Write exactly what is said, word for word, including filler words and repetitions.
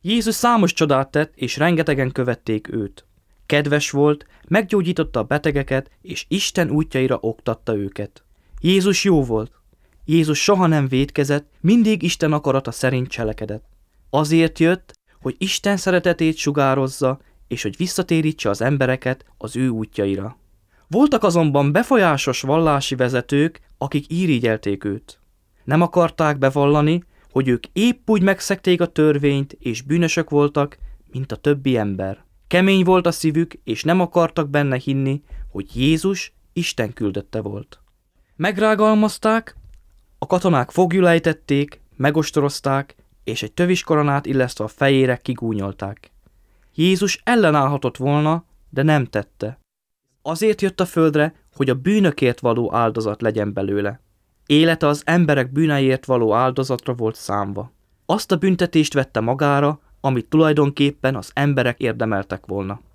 Jézus számos csodát tett, és rengetegen követték őt. Kedves volt, meggyógyította a betegeket, és Isten útjaira oktatta őket. Jézus jó volt. Jézus soha nem vétkezett, mindig Isten akarata szerint cselekedett. Azért jött, hogy Isten szeretetét sugározza, és hogy visszatérítse az embereket az ő útjaira. Voltak azonban befolyásos vallási vezetők, akik irigyelték őt. Nem akarták bevallani, hogy ők épp úgy megszegték a törvényt, és bűnösök voltak, mint a többi ember. Kemény volt a szívük, és nem akartak benne hinni, hogy Jézus Isten küldötte volt. Megrágalmazták, a katonák foglyul ejtették, megostorozták, és egy töviskoronát illesztve a fejére kigúnyolták. Jézus ellenállhatott volna, de nem tette. Azért jött a földre, hogy a bűnökért való áldozat legyen belőle. Élete az emberek bűneiért való áldozatra volt számva. Azt a büntetést vette magára, amit tulajdonképpen az emberek érdemeltek volna.